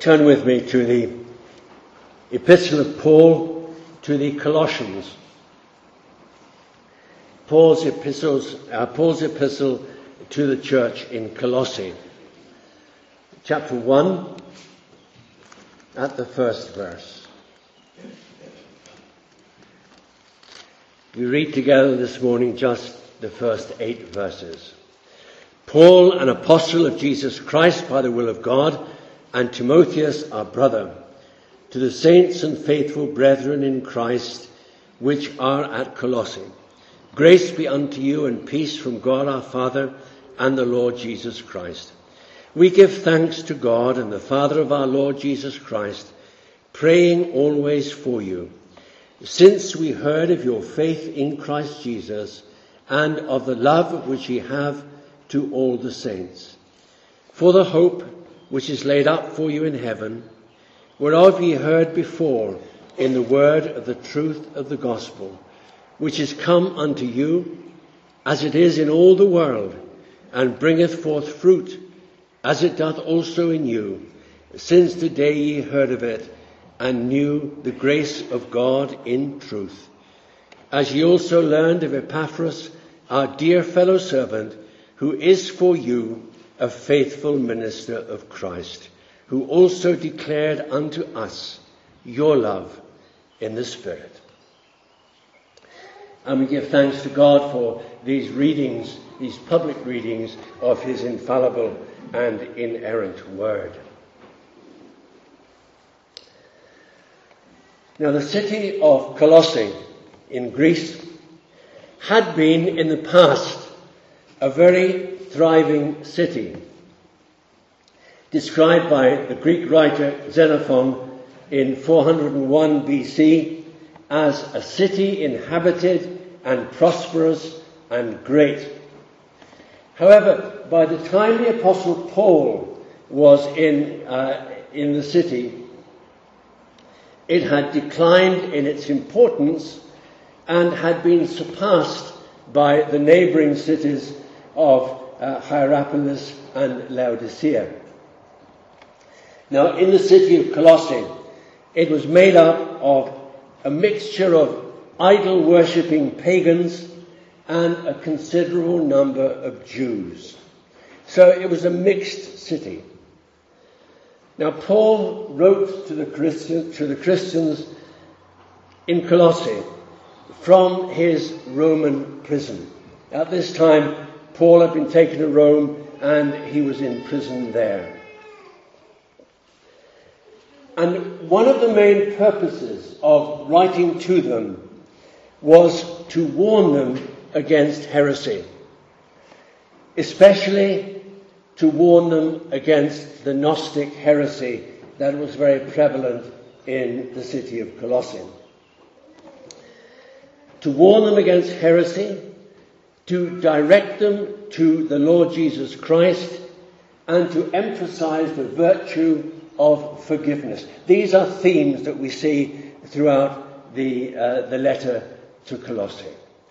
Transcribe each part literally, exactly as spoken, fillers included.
Turn with me to the Epistle of Paul to the Colossians. Paul's epistles, uh, Paul's epistle to the church in Colossae, chapter one, at the first verse. We read together this morning just the first eight verses. Paul, an apostle of Jesus Christ by the will of God, and Timotheus, our brother, to the saints and faithful brethren in Christ, which are at Colossae. Grace be unto you and peace from God our Father and the Lord Jesus Christ. We give thanks to God and the Father of our Lord Jesus Christ, praying always for you, since we heard of your faith in Christ Jesus and of the love which ye have to all the saints, for the hope which is laid up for you in heaven, whereof ye heard before in the word of the truth of the gospel, which is come unto you, as it is in all the world, and bringeth forth fruit, as it doth also in you, since the day ye heard of it, and knew the grace of God in truth. As ye also learned of Epaphras, our dear fellow servant, who is for you a faithful minister of Christ, who also declared unto us your love in the Spirit. And we give thanks to God for these readings, these public readings of his infallible and inerrant word. Now, the city of Colossae in Greece had been in the past a very thriving city, described by the Greek writer Xenophon in four hundred one B C as a city inhabited and prosperous and great. However, by the time the Apostle Paul was in, uh, in the city, it had declined in its importance and had been surpassed by the neighbouring cities of uh, Hierapolis and Laodicea. Now, in the city of Colossae, it was made up of a mixture of idol-worshipping pagans and a considerable number of Jews. So it was a mixed city. Now, Paul wrote to the Christian, to the Christians in Colossae from his Roman prison. At this time, Paul had been taken to Rome and he was in prison there. And one of the main purposes of writing to them was to warn them against heresy, especially to warn them against the Gnostic heresy that was very prevalent in the city of Colossae. To warn them against heresy, to direct them to the Lord Jesus Christ, and to emphasize the virtue of forgiveness. These are themes that we see throughout the, uh, the letter to Colossae.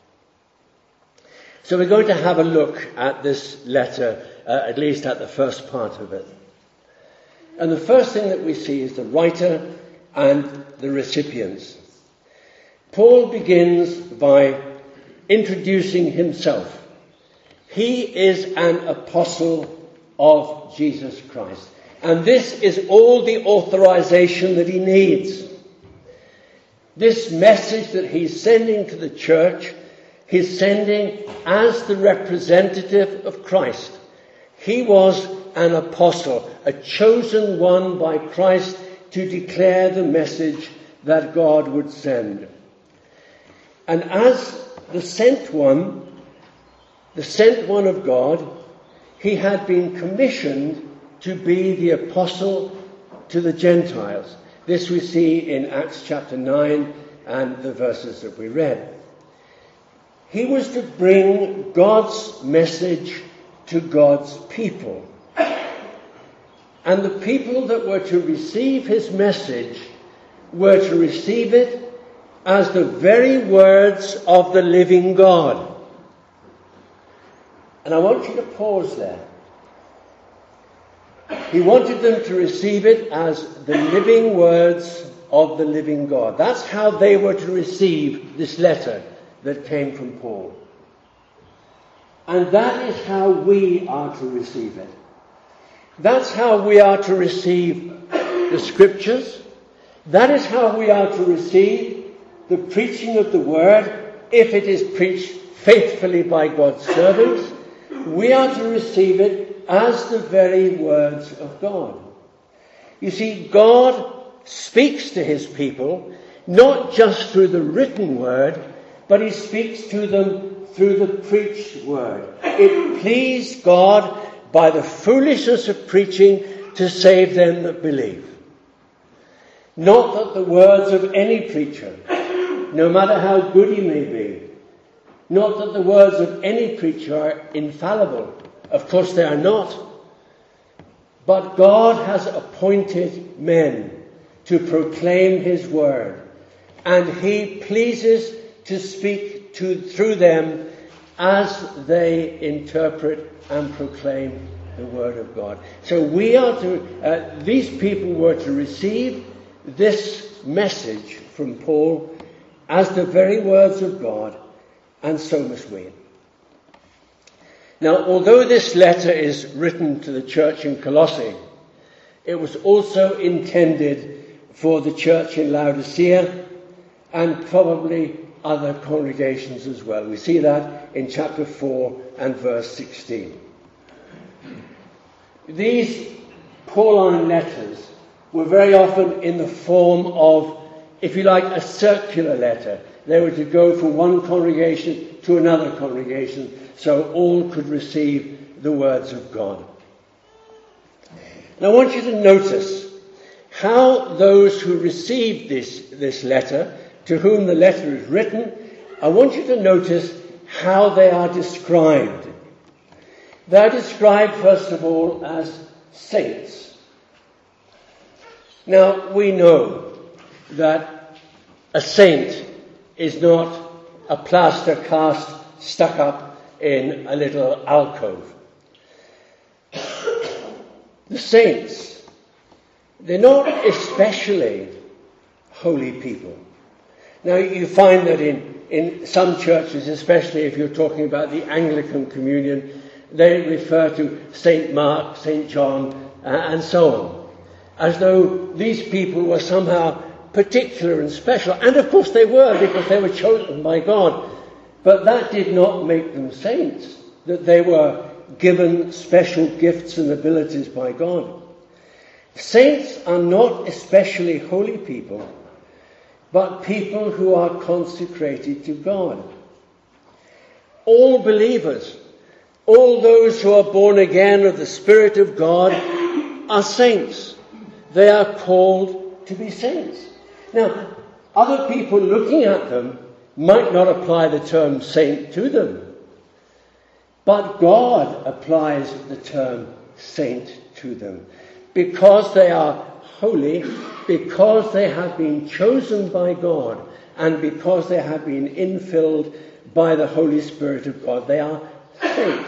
So we're going to have a look at this letter, uh, at least at the first part of it. And the first thing that we see is the writer and the recipients. Paul begins by introducing himself. He is an apostle of Jesus Christ. And this is all the authorization that he needs. This message that he's sending to the church, he's sending as the representative of Christ. He was an apostle, a chosen one by Christ to declare the message that God would send. And as the sent one, the sent one of God, he had been commissioned to be the apostle to the Gentiles. This we see in Acts chapter nine and the verses that we read. He was to bring God's message to God's people. And the people that were to receive his message were to receive it as the very words of the living God. And I want you to pause there. He wanted them to receive it as the living words of the living God. That's how they were to receive this letter that came from Paul. And that is how we are to receive it. That's how we are to receive the Scriptures. That is how we are to receive the preaching of the Word, if it is preached faithfully by God's servants. We are to receive it as the very words of God. You see, God speaks to his people not just through the written word, but he speaks to them through the preached word. It pleased God by the foolishness of preaching to save them that believe. Not that the words of any preacher, no matter how good he may be, not that the words of any preacher are infallible. Of course they are not. But God has appointed men to proclaim his word, and he pleases to speak to through them as they interpret and proclaim the word of God. So we are to, uh, these people were to receive this message from Paul as the very words of God, and so must we. Now, although this letter is written to the church in Colossae, it was also intended for the church in Laodicea and probably other congregations as well. We see that in chapter four and verse sixteen. These Pauline letters were very often in the form of, if you like, a circular letter. They were to go from one congregation to another congregation, so all could receive the words of God. Now I want you to notice how those who received this, this letter, to whom the letter is written, I want you to notice how they are described. They are described, first of all, as saints. Now, we know that a saint is not a plaster cast stuck up in a little alcove. The saints, they're not especially holy people. Now, you find that in, in some churches, especially if you're talking about the Anglican communion, they refer to Saint Mark, Saint John, uh, and so on, as though these people were somehow particular and special. And of course they were, because they were chosen by God. But that did not make them saints, that they were given special gifts and abilities by God. Saints are not especially holy people, but people who are consecrated to God. All believers, all those who are born again of the Spirit of God, are saints. They are called to be saints. Now, other people looking at them might not apply the term saint to them, but God applies the term saint to them, because they are holy, because they have been chosen by God, and because they have been infilled by the Holy Spirit of God. They are saints.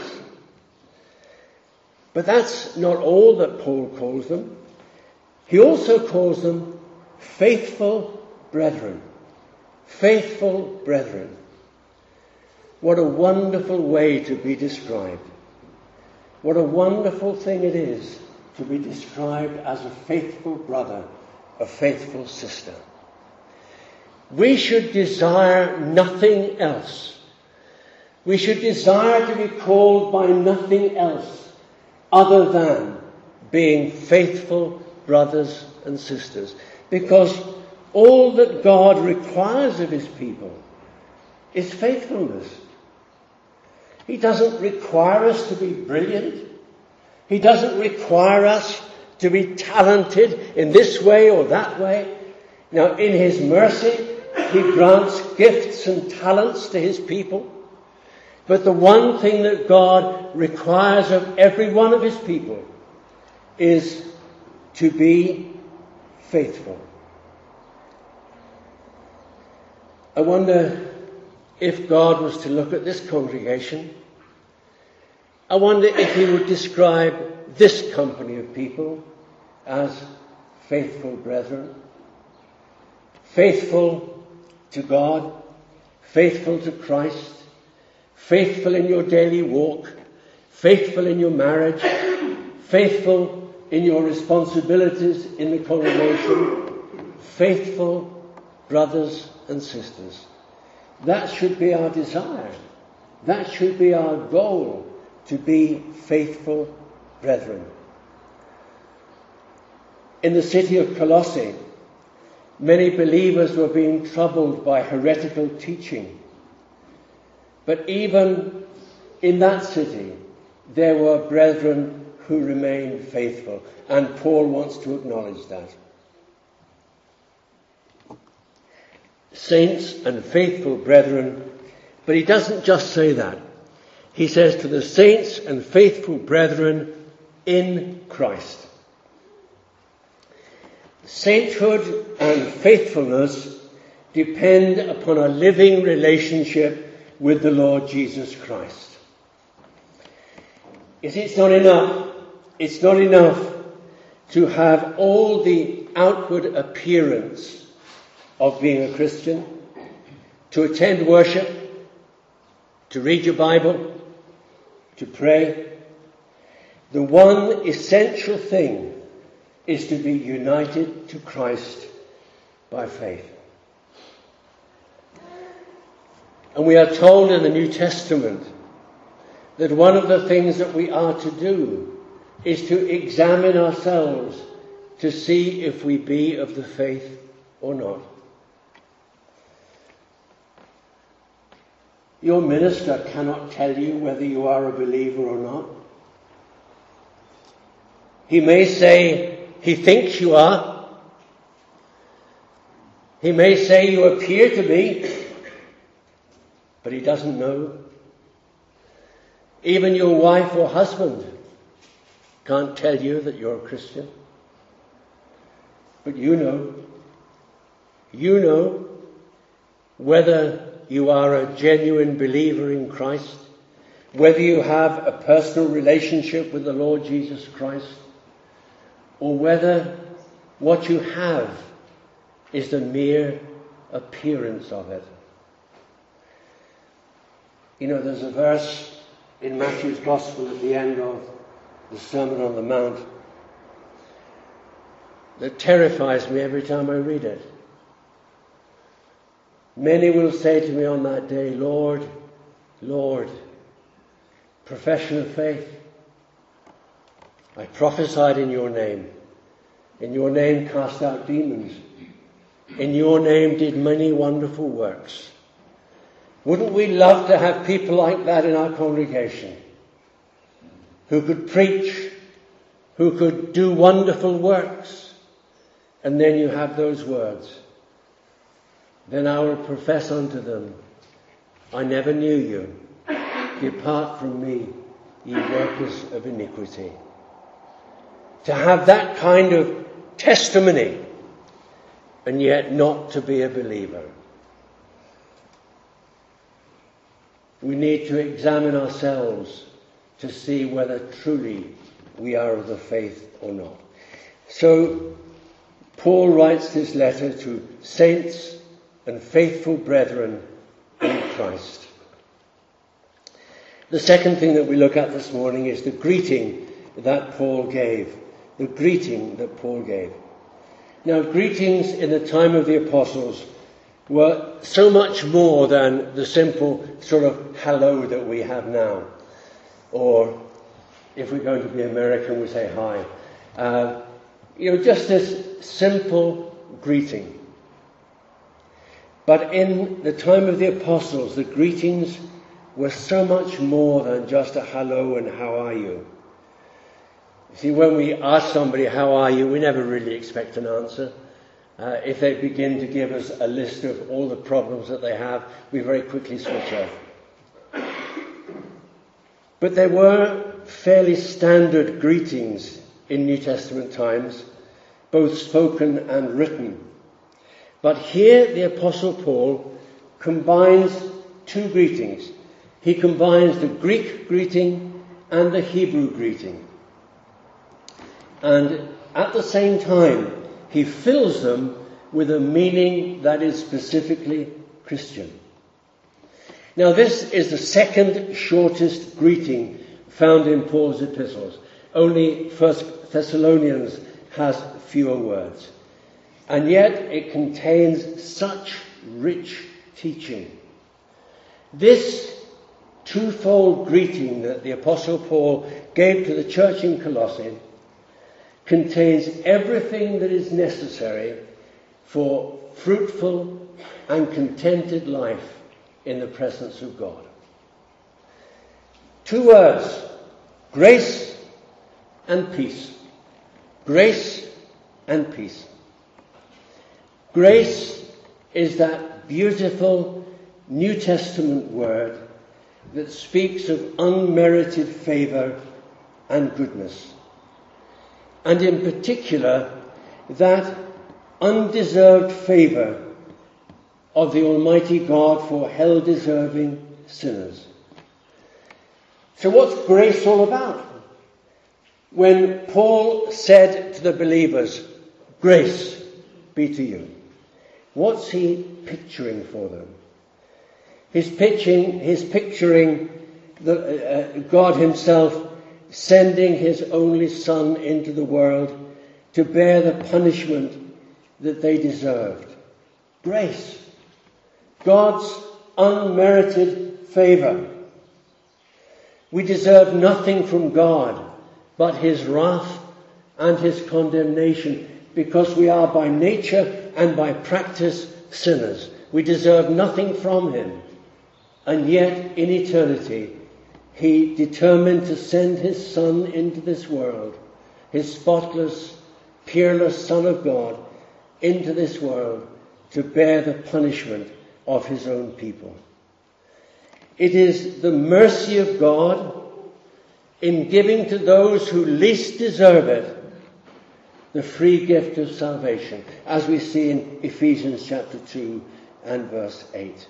But that's not all that Paul calls them. He also calls them faithful brethren. Faithful brethren. What a wonderful way to be described. What a wonderful thing it is to be described as a faithful brother, a faithful sister. We should desire nothing else. We should desire to be called by nothing else other than being faithful brothers and sisters. Because all that God requires of his people is faithfulness. He doesn't require us to be brilliant. He doesn't require us to be talented in this way or that way. Now, in his mercy, he grants gifts and talents to his people. But the one thing that God requires of every one of his people is to be faithful. I wonder if God was to look at this congregation, I wonder if he would describe this company of people as faithful brethren. Faithful to God, faithful to Christ, faithful in your daily walk, faithful in your marriage, faithful in your responsibilities in the congregation, faithful brothers and sisters. That should be our desire. That should be our goal, to be faithful brethren. In the city of Colossae, many believers were being troubled by heretical teaching. But even in that city, there were brethren who remained faithful, and Paul wants to acknowledge that. Saints and faithful brethren, but he doesn't just say that. He says to the saints and faithful brethren in Christ. Sainthood and faithfulness depend upon a living relationship with the Lord Jesus Christ. It's not enough. It's not enough to have all the outward appearance of being a Christian, to attend worship, to read your Bible, to pray. The one essential thing is to be united to Christ by faith. And we are told in the New Testament that one of the things that we are to do is to examine ourselves to see if we be of the faith or not. Your minister cannot tell you whether you are a believer or not. He may say he thinks you are. He may say you appear to be, but he doesn't know. Even your wife or husband can't tell you that you're a Christian. But you know. You know whether you are a genuine believer in Christ, whether you have a personal relationship with the Lord Jesus Christ, or whether what you have is the mere appearance of it. You know, there's a verse in Matthew's Gospel at the end of the Sermon on the Mount that terrifies me every time I read it. Many will say to me on that day, Lord, Lord, profession of faith, I prophesied in your name. In your name cast out demons. In your name did many wonderful works. Wouldn't we love to have people like that in our congregation? Who could preach, who could do wonderful works. And then you have those words. Then I will profess unto them, I never knew you. Depart from me, ye workers of iniquity. To have that kind of testimony, and yet not to be a believer. We need to examine ourselves to see whether truly we are of the faith or not. So, Paul writes this letter to saints and faithful brethren in Christ. The second thing that we look at this morning is the greeting that Paul gave. The greeting that Paul gave. Now, greetings in the time of the apostles were so much more than the simple sort of hello that we have now. Or, if we're going to be American, we say hi. Uh, you know, just this simple greeting. But in the time of the apostles, the greetings were so much more than just a hello and how are you. You see, when we ask somebody, how are you, we never really expect an answer. Uh, if they begin to give us a list of all the problems that they have, we very quickly switch off. But there were fairly standard greetings in New Testament times, both spoken and written. But here the Apostle Paul combines two greetings. He combines the Greek greeting and the Hebrew greeting. And at the same time, he fills them with a meaning that is specifically Christian. Now, this is the second shortest greeting found in Paul's epistles. Only First Thessalonians has fewer words. And yet it contains such rich teaching. This twofold greeting that the Apostle Paul gave to the church in Colossae contains everything that is necessary for fruitful and contented life in the presence of God. Two words: grace and peace. Grace and peace. Grace is that beautiful New Testament word that speaks of unmerited favour and goodness. And in particular, that undeserved favour of the Almighty God for hell-deserving sinners. So what's grace all about? When Paul said to the believers, "Grace be to you," what's he picturing for them? He's picturing, he's picturing the, uh, God himself sending his only Son into the world to bear the punishment that they deserved. Grace. God's unmerited favour. We deserve nothing from God but his wrath and his condemnation, because we are by nature and by practice sinners. We deserve nothing from him. And yet, in eternity, he determined to send his Son into this world, his spotless, peerless Son of God, into this world to bear the punishment of his own people. It is the mercy of God in giving to those who least deserve it the free gift of salvation, as we see in Ephesians chapter two and verse eight.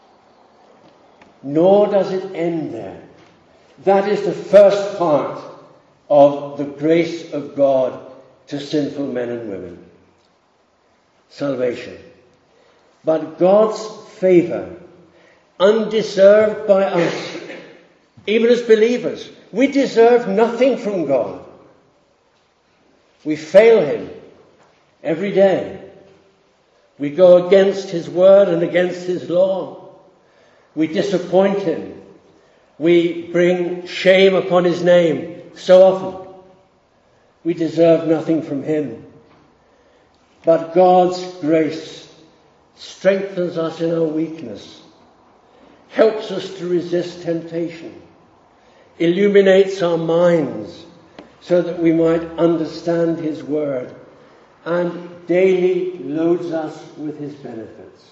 Nor does it end there. That is the first part of the grace of God to sinful men and women. Salvation. But God's favour, undeserved by us, even as believers, we deserve nothing from God. We fail him every day. We go against his word and against his law. We disappoint him. We bring shame upon his name so often. We deserve nothing from him. But God's grace strengthens us in our weakness, helps us to resist temptation, illuminates our minds so that we might understand his word, and daily loads us with his benefits.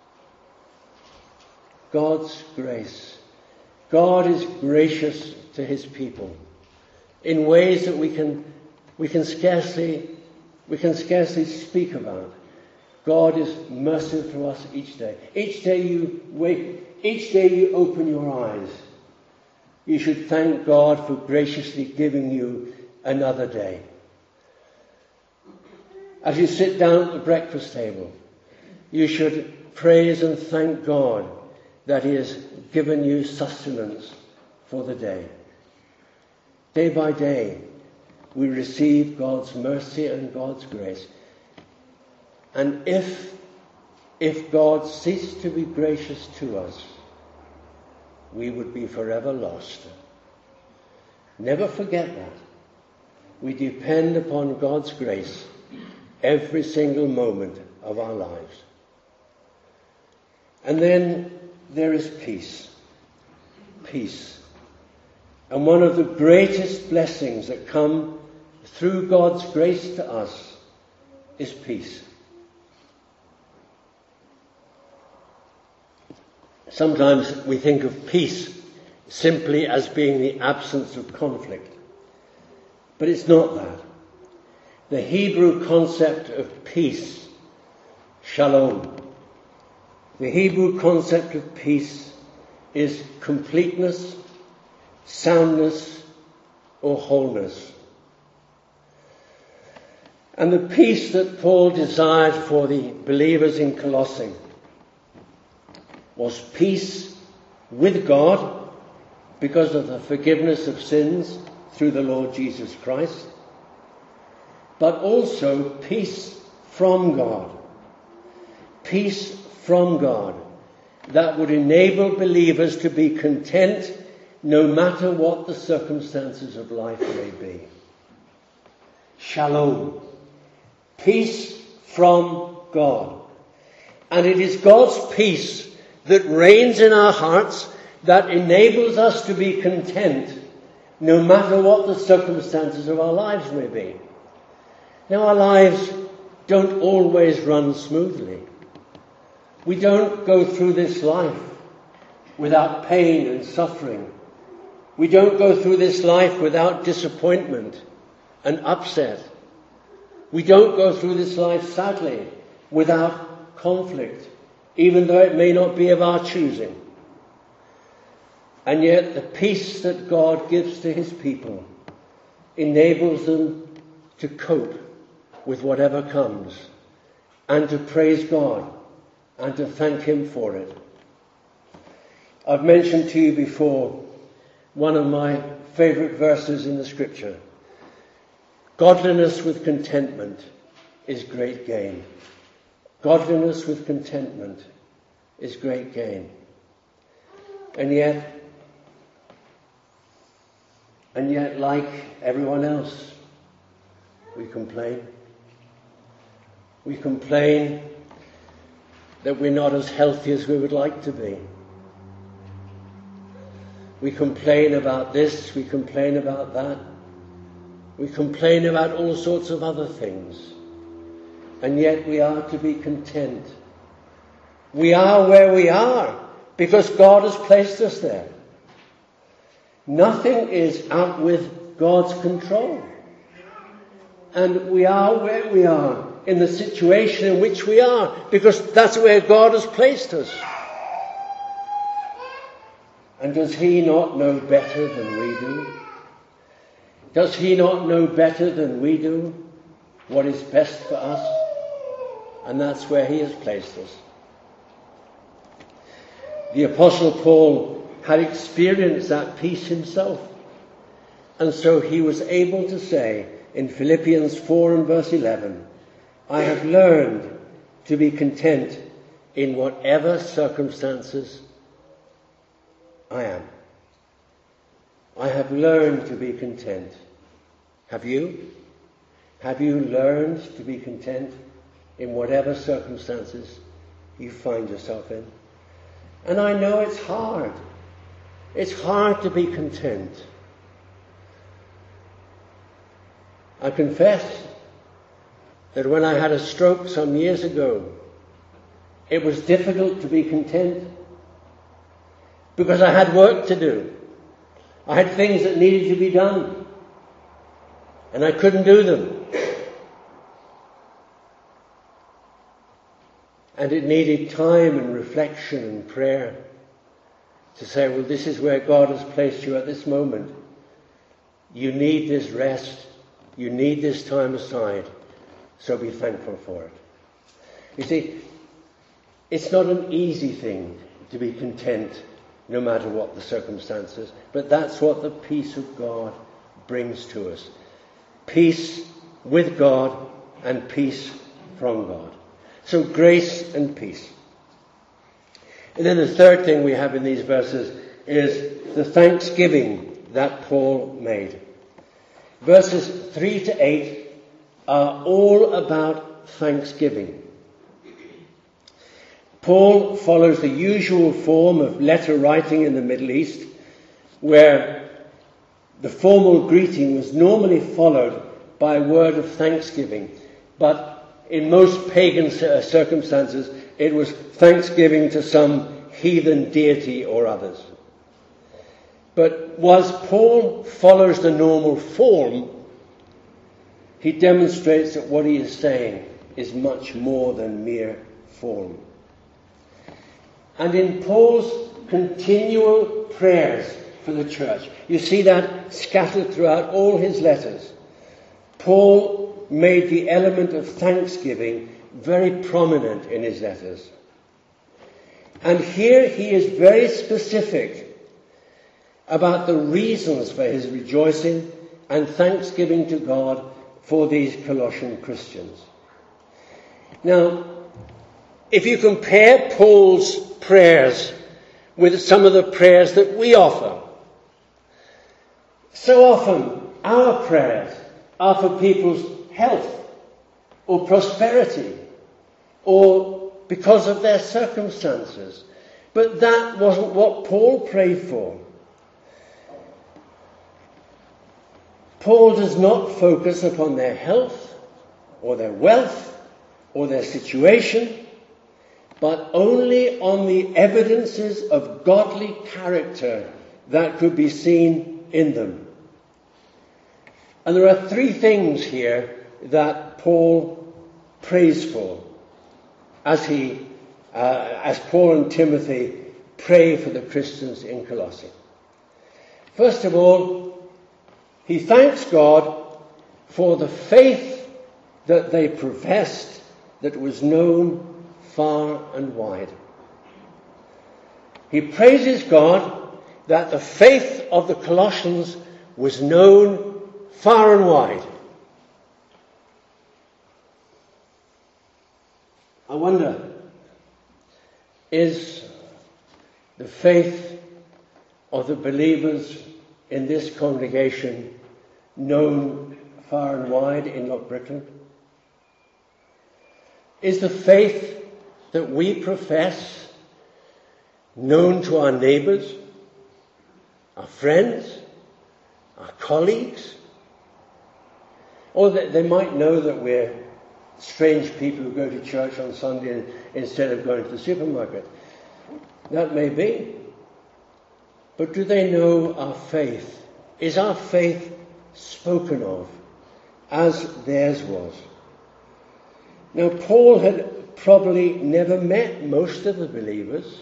God's grace. God is gracious to his people in ways that we can we can scarcely we can scarcely speak about. God is merciful to us each day. Each day you wake, each day you open your eyes, you should thank God for graciously giving you another day. As you sit down at the breakfast table, you should praise and thank God that he has given you sustenance for the day. Day by day, we receive God's mercy and God's grace. And if, if God ceased to be gracious to us, we would be forever lost. Never forget that. We depend upon God's grace every single moment of our lives. And then there is peace. Peace. And one of the greatest blessings that come through God's grace to us is peace. Sometimes we think of peace simply as being the absence of conflict. But it's not that. The Hebrew concept of peace, shalom, the Hebrew concept of peace is completeness, soundness, or wholeness. And the peace that Paul desired for the believers in Colossae was peace with God because of the forgiveness of sins through the Lord Jesus Christ, but also peace from God. Peace from God that would enable believers to be content no matter what the circumstances of life may be. Shalom. Peace from God. And it is God's peace that reigns in our hearts that enables us to be content no matter what the circumstances of our lives may be. Now, our lives don't always run smoothly. We don't go through this life without pain and suffering. We don't go through this life without disappointment and upset. We don't go through this life, sadly, without conflict, even though it may not be of our choosing. And yet the peace that God gives to his people enables them to cope with whatever comes and to praise God and to thank him for it. I've mentioned to you before one of my favourite verses in the scripture. Godliness with contentment is great gain. Godliness with contentment is great gain. And yet, and yet, like everyone else, we complain. We complain that we're not as healthy as we would like to be. We complain about this, we complain about that. We complain about all sorts of other things. And yet we are to be content. We are where we are because God has placed us there. Nothing is out with God's control. And we are where we are in the situation in which we are because that's where God has placed us. And does he not know better than we do? Does he not know better than we do what is best for us? And that's where he has placed us. The Apostle Paul had experienced that peace himself. And so he was able to say in Philippians four and verse eleven, I have learned to be content in whatever circumstances I am. I have learned to be content. Have you? Have you learned to be content in whatever circumstances you find yourself in? And I know it's hard. It's hard to be content. I confess that when I had a stroke some years ago, it was difficult to be content because I had work to do. I had things that needed to be done, and I couldn't do them. And it needed time and reflection and prayer to say, well, this is where God has placed you at this moment. You need this rest. You need this time aside. So be thankful for it. You see, it's not an easy thing to be content no matter what the circumstances, but that's what the peace of God brings to us. Peace with God and peace from God. So grace and peace. And then the third thing we have in these verses is the thanksgiving that Paul made. Verses three to eight are all about thanksgiving. Paul follows the usual form of letter writing in the Middle East, where the formal greeting was normally followed by a word of thanksgiving. But in most pagan circumstances, it was thanksgiving to some heathen deity or others. But whilst Paul follows the normal form, he demonstrates that what he is saying is much more than mere form. And in Paul's continual prayers for the church, you see that scattered throughout all his letters. Paul made the element of thanksgiving very prominent in his letters. And here he is very specific about the reasons for his rejoicing and thanksgiving to God for these Colossian Christians. Now, if you compare Paul's prayers with some of the prayers that we offer, so often our prayers are for people's health or prosperity or because of their circumstances. But that wasn't what Paul prayed for. Paul does not focus upon their health or their wealth or their situation, but only on the evidences of godly character that could be seen in them. And there are three things here that Paul prays for as he, uh, as Paul and Timothy pray for the Christians in Colossae. First of all, he thanks God for the faith that they professed that was known far and wide. He praises God that the faith of the Colossians was known far and wide. I wonder, is the faith of the believers in this congregation known far and wide in Lochbricklin? Is the faith that we profess known to our neighbours, our friends, our colleagues? Or that they might know that we're strange people who go to church on Sunday instead of going to the supermarket. That may be. But do they know our faith? Is our faith spoken of as theirs was? Now, Paul had probably never met most of the believers,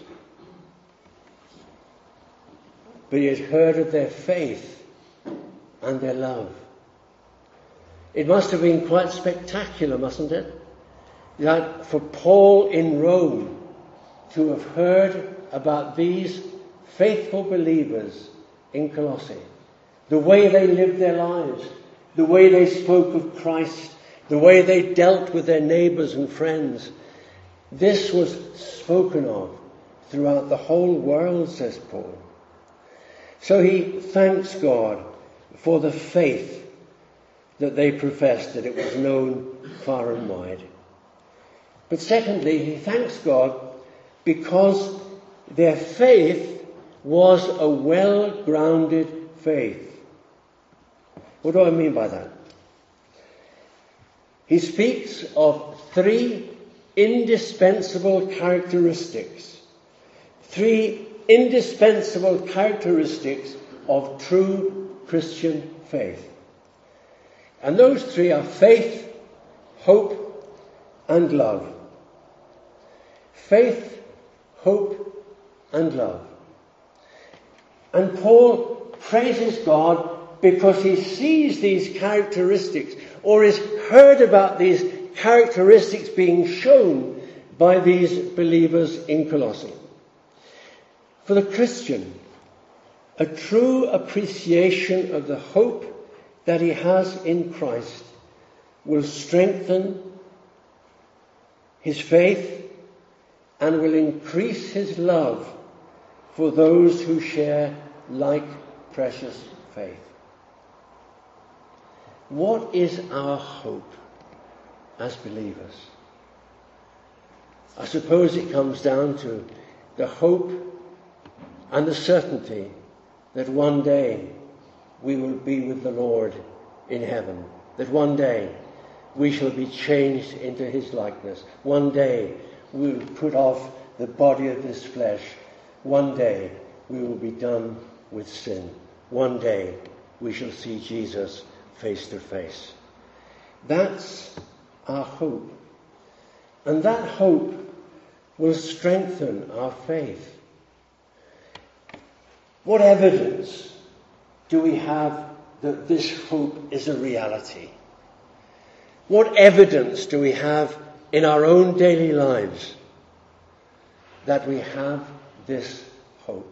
but he had heard of their faith and their love. It must have been quite spectacular, mustn't it? That for Paul in Rome to have heard about these faithful believers in Colossae, the way they lived their lives, the way they spoke of Christ, the way they dealt with their neighbours and friends. This was spoken of throughout the whole world, says Paul. So he thanks God for the faith that they professed, that it was known far and wide. But secondly, he thanks God because their faith was a well-grounded faith. What do I mean by that? He speaks of three indispensable characteristics. Three indispensable characteristics of true Christian faith. And those three are faith, hope, and love. Faith, hope, and love. And Paul praises God because he sees these characteristics, or has heard about these characteristics being shown by these believers in Colossae. For the Christian, a true appreciation of the hope that he has in Christ will strengthen his faith and will increase his love for those who share like precious faith. What is our hope as believers? I suppose it comes down to the hope and the certainty that one day we will be with the Lord in heaven. That one day we shall be changed into his likeness. One day we will put off the body of this flesh. One day we will be done with sin. One day we shall see Jesus face to face. That's our hope. And that hope will strengthen our faith. What evidence do we have that this hope is a reality? What evidence do we have in our own daily lives that we have this hope?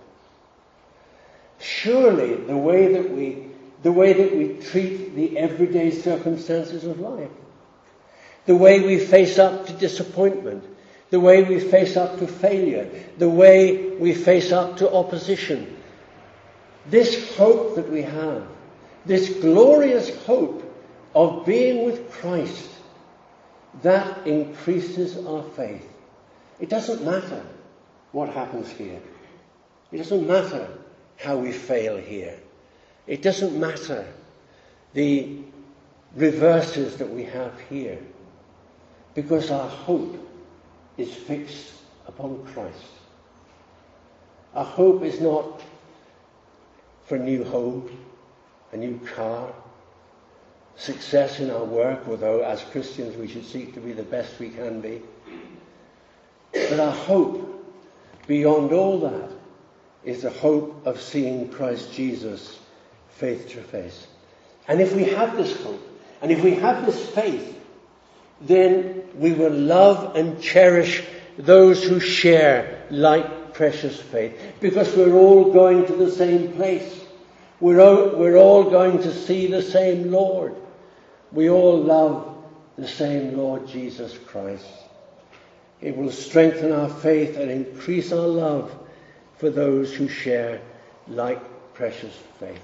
Surely the way that we, the way that we treat the everyday circumstances of life, the way we face up to disappointment, the way we face up to failure, the way we face up to opposition, this hope that we have, this glorious hope of being with Christ, that increases our faith. It doesn't matter what happens here. It doesn't matter how we fail here. It doesn't matter the reverses that we have here, because our hope is fixed upon Christ. Our hope is not for a new home, a new car, success in our work, although as Christians we should seek to be the best we can be. But our hope, beyond all that, is the hope of seeing Christ Jesus face to face. And if we have this hope, and if we have this faith, then we will love and cherish those who share like precious faith, because we're all going to the same place. We're all, we're all going to see the same Lord. We all love the same Lord Jesus Christ. It will strengthen our faith and increase our love for those who share like precious faith.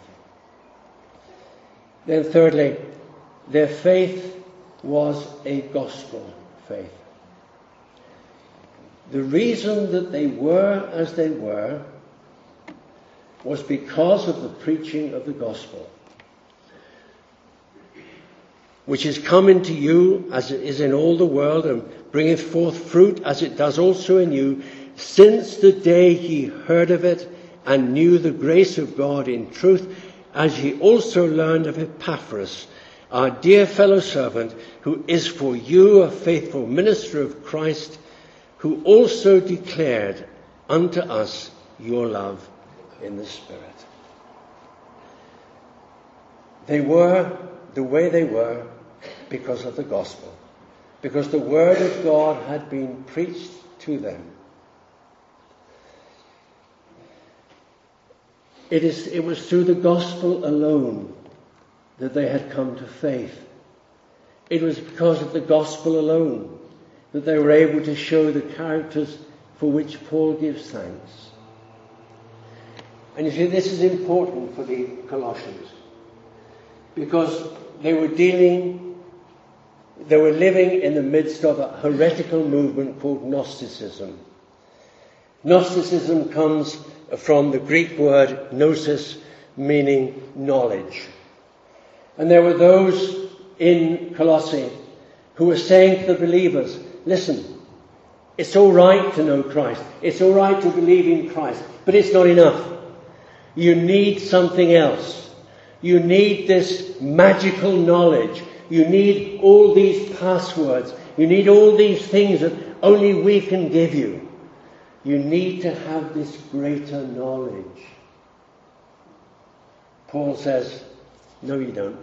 Then thirdly, their faith was a gospel faith. The reason that they were as they were was because of the preaching of the gospel, which is come into you as it is in all the world, and bringeth forth fruit as it does also in you, since the day ye heard of it and knew the grace of God in truth, as ye also learned of Epaphras, our dear fellow servant, who is for you a faithful minister of Christ, who also declared unto us your love in the Spirit. They were the way they were because of the gospel, because the word of God had been preached to them. It is, it was through the gospel alone that they had come to faith. It was because of the gospel alone that they were able to show the characters for which Paul gives thanks. And you see, this is important for the Colossians, because they were dealing, they were living in the midst of a heretical movement called Gnosticism. Gnosticism comes from the Greek word gnosis, meaning knowledge. And there were those in Colossae who were saying to the believers, listen, it's all right to know Christ. It's all right to believe in Christ, but it's not enough. You need something else. You need this magical knowledge. You need all these passwords. You need all these things that only we can give you. You need to have this greater knowledge. Paul says, no, you don't.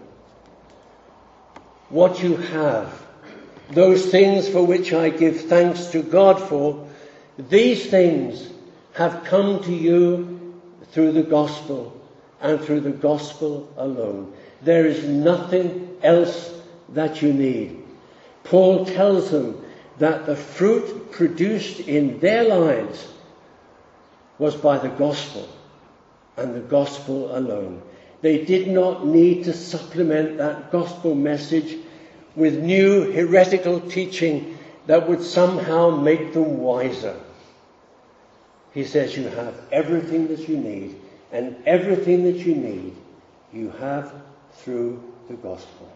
What you have, those things for which I give thanks to God for, these things have come to you through the gospel, and through the gospel alone. There is nothing else that you need. Paul tells them that the fruit produced in their lives was by the gospel, and the gospel alone. They did not need to supplement that gospel message with new heretical teaching that would somehow make them wiser. He says you have everything that you need, and everything that you need you have through the gospel.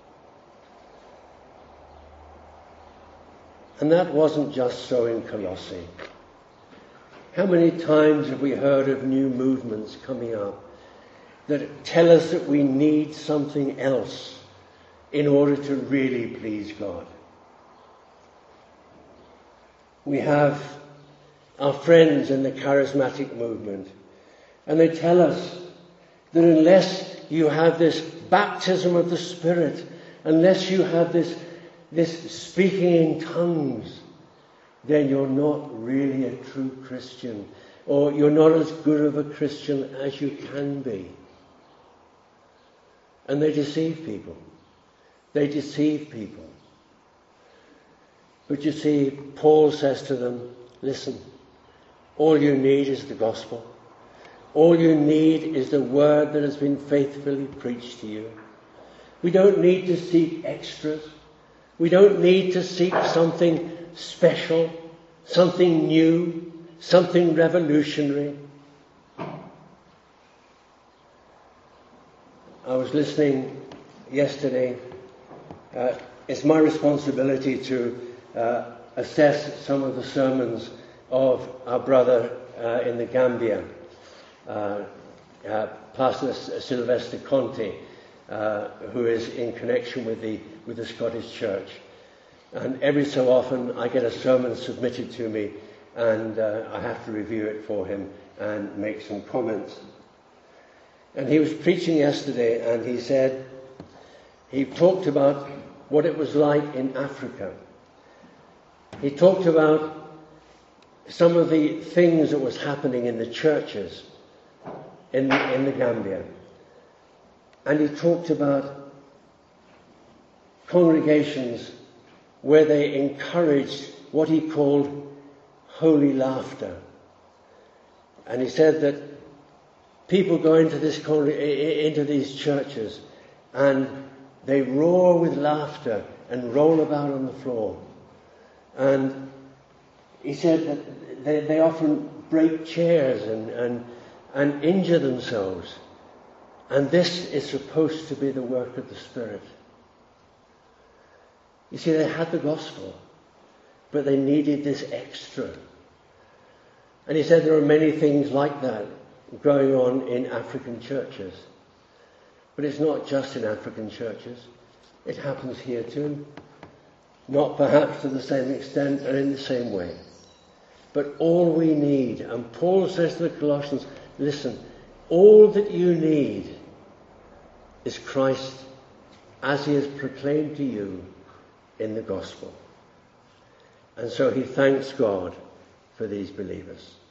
And that wasn't just so in Colossae. How many times have we heard of new movements coming up that tell us that we need something else in order to really please God? We have our friends in the charismatic movement, and they tell us that unless you have this baptism of the Spirit, unless you have this, this speaking in tongues, then you're not really a true Christian, or you're not as good of a Christian as you can be. And they deceive people. They deceive people. But you see, Paul says to them, listen, all you need is the gospel. All you need is the word that has been faithfully preached to you. We don't need to seek extras. We don't need to seek something special, something new, something revolutionary. I was listening yesterday. Uh, it's my responsibility to uh, assess some of the sermons of our brother uh, in the Gambia, uh, uh, Pastor Sylvester Conte, uh, who is in connection with the with the Scottish Church. And every so often I get a sermon submitted to me, and uh, I have to review it for him and make some comments. And he was preaching yesterday, and he said, he talked about what it was like in Africa. He talked about some of the things that was happening in the churches in the, in the Gambia. And he talked about congregations where they encouraged what he called holy laughter. And he said that people go into this into these churches and they roar with laughter and roll about on the floor. And he said that they, they often break chairs and, and, and injure themselves. And this is supposed to be the work of the Spirit. You see, they had the gospel, but they needed this extra. And he said there are many things like that going on in African churches. But it's not just in African churches. It happens here too. Not perhaps to the same extent and in the same way. But all we need, and Paul says to the Colossians, listen, all that you need is Christ as he is proclaimed to you in the gospel. And so he thanks God for these believers.